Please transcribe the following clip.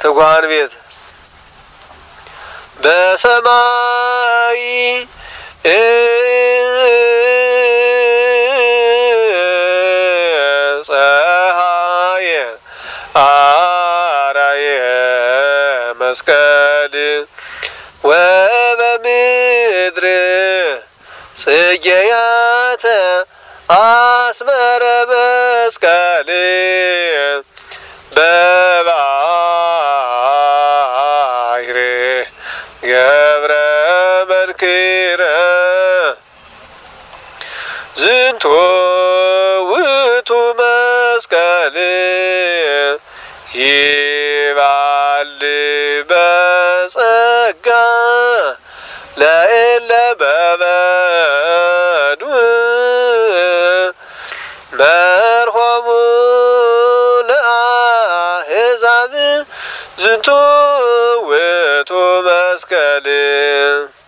ትጓን ቤት በሰማይ ፀሐየ አራየ መስቀል ወበምድር ጽጌያተ አስመረ መስቀል በባሕር ገብረ መንክረ ዝንቱ ውእቱ መስቀል ይባል በጸጋ ለእለ በበዱ መርሆሙ ለአሕዛብ ዝንቱ ውእቱ መስቀል